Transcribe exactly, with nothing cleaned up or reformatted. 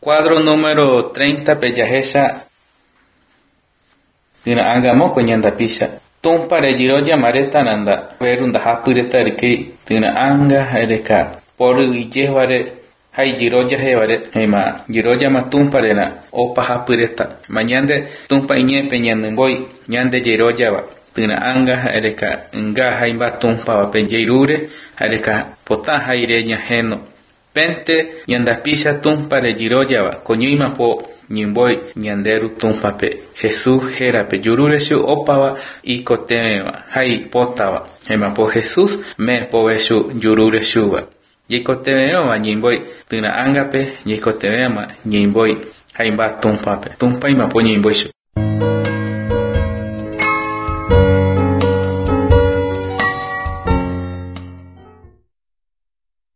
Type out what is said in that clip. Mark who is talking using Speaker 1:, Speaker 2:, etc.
Speaker 1: Cuadro número treinta Pellajesa Dina Angamo Coñanda Pisha Tumpare Giroya Mareta Nanda Verunda Hapureta Riki Dina Anga Ereka Por Villevare Hay Giroya Hevare Hema Giroya Matumparena Opa Hapureta Mañande Tumpa Iñe Peñandemboy Ñande Giroya Dina Anga Ereka Nga Haimba Tumpa Pejeirure Ereka Pota Haireña Geno Pente ñandapisha tumpare giroyaba coñuima po ñimboy ñanderu tumpape Jesús herape yurureshu opava y cotemeba hay potaba hema po Jesús me poveshu yurureshuba yikotemeba ñimboy tina angape yikotemeba ñimboy haimba tumpape tumpaima po ñimboy